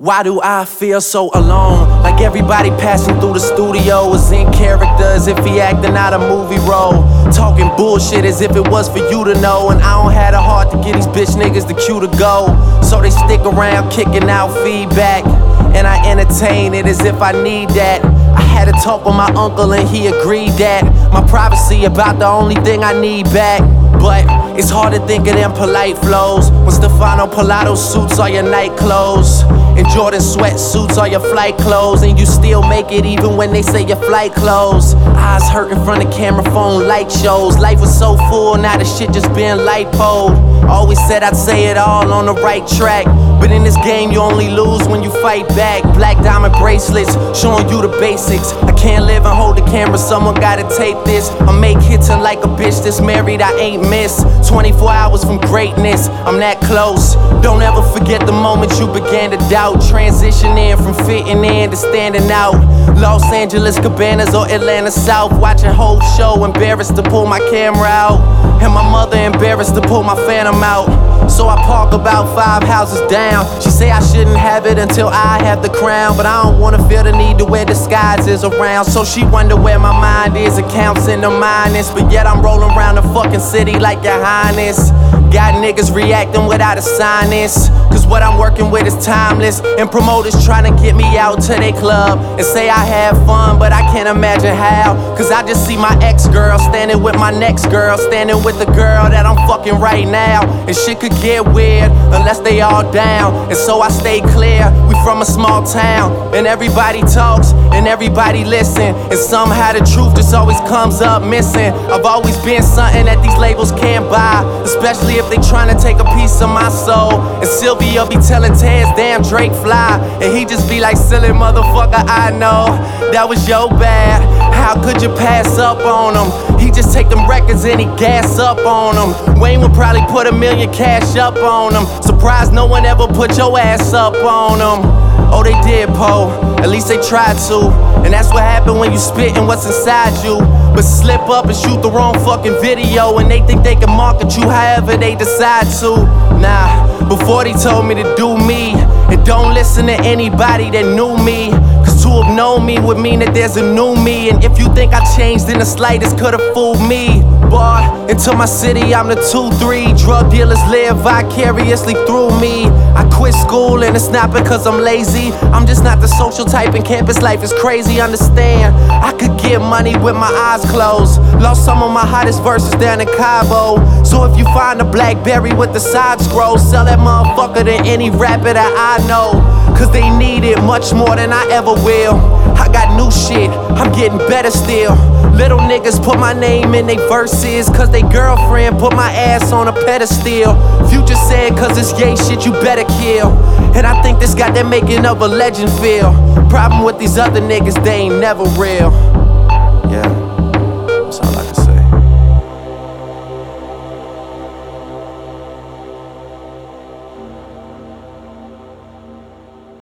Why do I feel so alone? Like everybody passing through the studio is in character, as if he acting out a movie role. Talking bullshit as if it was for you to know. And I don't have the heart to get these bitch niggas the cue to go. So they stick around kicking out feedback, and I entertain it as if I need that. I had a talk with my uncle and he agreed that my privacy about the only thing I need back. But it's hard to think of them polite flows when Stefano Pilato suits are your night clothes, and Jordan sweatsuits are your flight clothes, and you still make it even when they say your flight closed. Eyes hurt in front of camera phone light shows. Life was so full, now the shit just been lipoed. Always said I'd say it all on the right track, but in this game you only lose when you fight back. Black diamond bracelets showing you the basics. I can't live and hold the camera, someone gotta tape this. I make hits and like a bitch that's married I ain't miss. 24 hours from greatness, I'm that close. Don't ever forget the moment you began to doubt. Transitioning from fitting in to standing out. Los Angeles Cabanas or Atlanta South, watching whole show, embarrassed to pull my camera out, and my mother embarrassed to pull my Phantom out. So I park about 5 houses down. She say I shouldn't have it until I have the crown, but I don't wanna feel the need to wear disguises around. So she wonder where my mind is, accounts in the minus, but yet I'm rolling around the fucking city like your highness. Got niggas reacting without a sinus, cause what I'm working with is timeless, and promoters trying to get me out to their club and say I have fun, but I can't imagine how. Cause I just see my ex-girl standing with my next girl, standing with the girl that I'm fucking right now, and shit could get weird unless they all down. And so I stay clear, we from a small town, and everybody talks and everybody listen, and somehow the truth just always comes up missing. I've always been something that these labels can't buy, especially if they tryna take a piece of my soul. And Sylvia be telling Tez, damn Drake fly, and he just be like, silly motherfucker, I know that was your bad. How could you pass up on him? He just take them records and he gas up on them. Wayne would probably put $1 million cash up on him. Surprised no one ever put your ass up on him. Oh, they did, Poe, at least they tried to. And that's what happened when you spittin' what's inside you. But slip up and shoot the wrong fucking video, and they think they can market you however they decide to. Nah, before they told me to do me, and don't listen to anybody that knew me, cause to have known me would mean that there's a new me. And if you think I changed in the slightest, could've fooled me. Boy, into my city I'm the 2-3. Drug dealers live vicariously through me. I quit school and it's not because I'm lazy, I'm just not the social type, and campus life is crazy, understand. I could get money with my eyes closed. Lost some of my hottest verses down in Cabo. So if you find a Blackberry with the side scroll, sell that motherfucker to any rapper that I know, cause they need it much more than I ever will. I got new shit, I'm getting better still. Little niggas put my name in they verses, cause they girlfriend put my ass on a pedestal. Future said cause it's gay shit you better kill, and I think this got that making of a legend feel. Problem with these other niggas, they ain't never real. Yeah, that's all